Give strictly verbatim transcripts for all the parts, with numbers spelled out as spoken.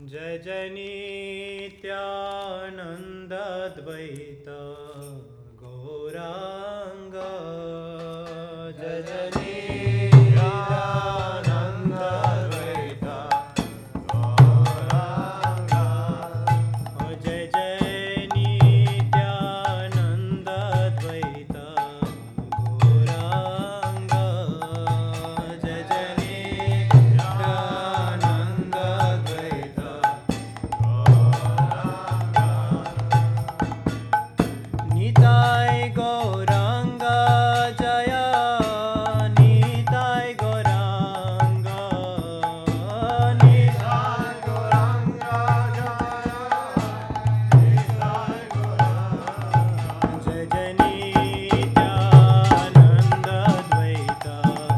जय जय नित्यानंद द्वैत गौरांग जय जय नित्यानंद द्वैत गौरांग जय जय नित्यानंद द्वैत गौरांग जय जय नित्यानंद द्वैत निताय गौरांग जय निताय गौरांग निताय गौरांग जय जय जय नित्यानंद द्वैत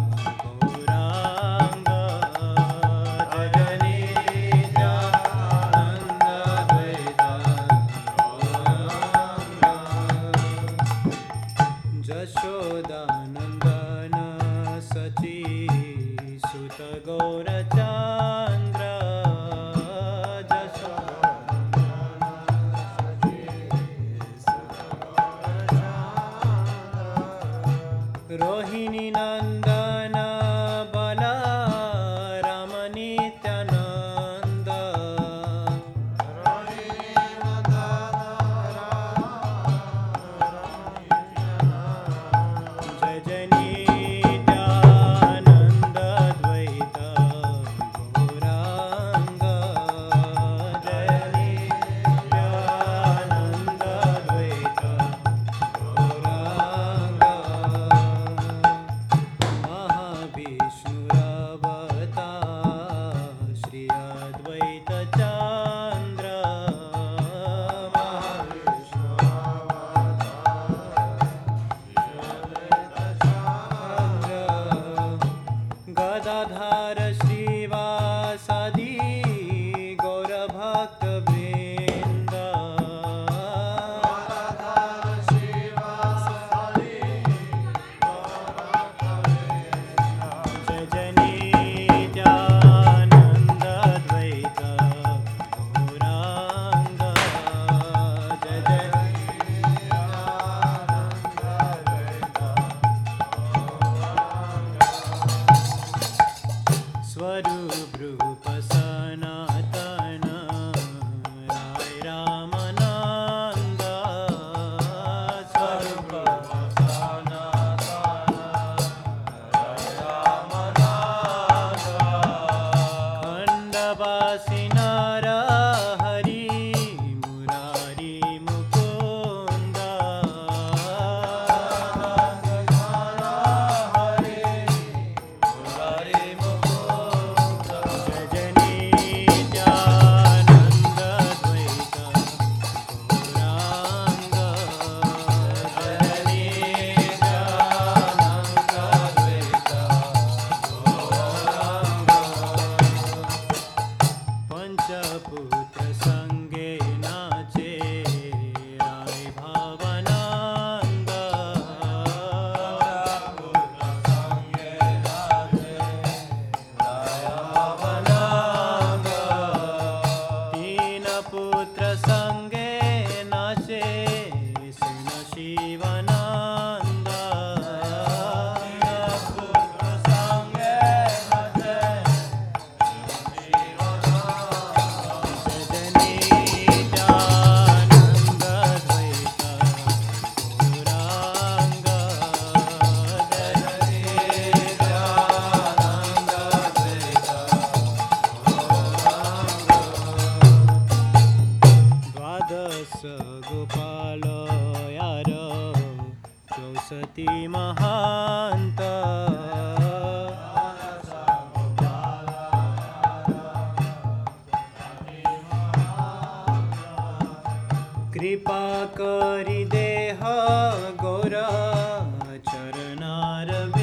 गौरांग जय जय नित्यानंद द्वैत जशोदानंदन सची सुत गौरचंद्र रोहिणी नंदन बलराम नित्यानंद जय जय नित्यानंद द्वैत गौरांग जय नित्यानंद द्वैत गौरांग महाविष्णुरवतार श्री अद्वैत चंद्र गदाधर श्रीवासदि गौरभक्तवृंद जय जय नित्यानंद द्वैत गौरांग जय जय स्वरूप रूप सनातन राय रामानंद स्वरूप रूप सनातन राय रामानंद खंडवासी नर हरि मुरारी मुकुंद जय जय नित्यानंद द्वैत गौरांग जय नित्यानंद द्वैत गौरांग पंचपुत्र संगे नाचे राय भावानंद तीन पुत्र संगे नाचे सिंह शिवानंद पुत्र संगे नाचे जय जय नित्यानंद द्वैत गौरांग जय जय नित्यानंद द्वैत द्वादश गोपाल यार चौसती महांत कृपा करि देह गौर चरणार